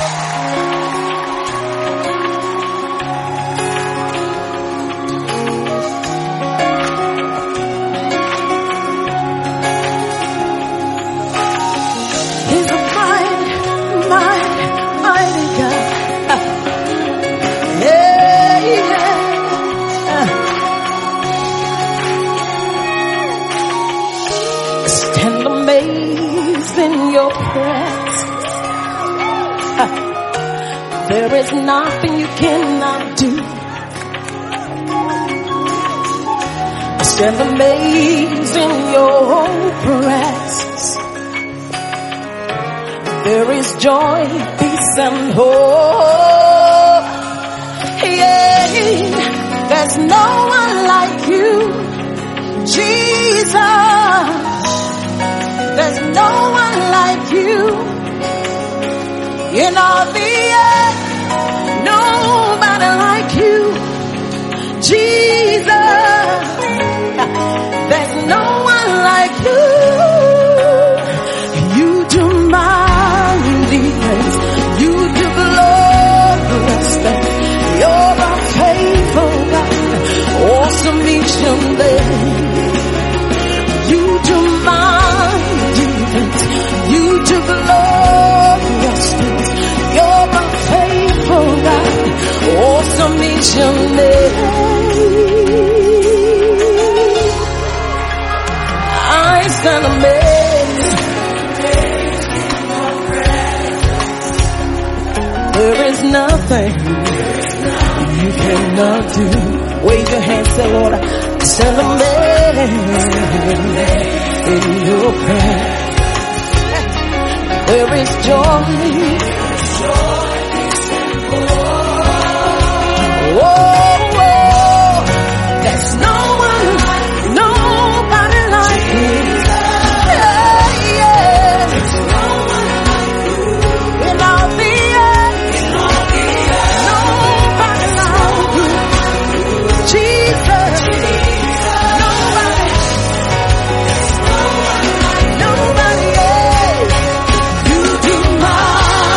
Stand amazed in your presence. There is nothing you cannot do. Stand amazed in your presence. There is joy, peace, and hope. Yeah, there's no one like you, Jesus. There's no one like you in all the earth. Nobody like you, Jesus. There's no one like you. You do mighty things. You do glorious things. You're a faithful God. Awesome each and day. You do mighty things. You do glorious things. You're a faithful God. Awesome each and day. I stand amazed. There is nothing you cannot do. Wave your hands, say, Lord, I stand amazed in your presence. There is joy. Whoa, whoa. There's no one, nobody like you. Yeah, yeah. There's no one like you in all the earth. Nobody like you, Jesus. Nobody else. You do my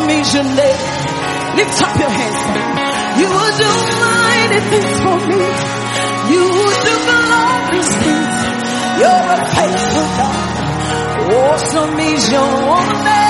Awesome is your name. Lift up your hands. You will do mighty things for me. You will do glorious things. You're a faithful God. Awesome is your name.